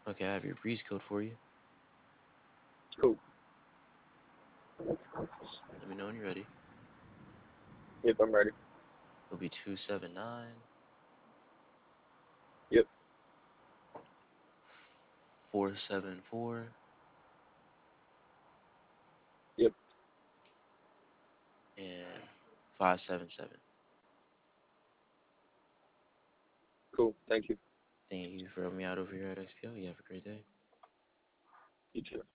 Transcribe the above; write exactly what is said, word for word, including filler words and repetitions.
Okay, I have your breeze code for you. Cool. Let me know when you're ready. Yep, I'm ready. It'll be two seven nine Yep, four seven four yep. and five seven seven. Cool. Thank you. Thank you for helping me out over here at X P O. You have a great day. You too.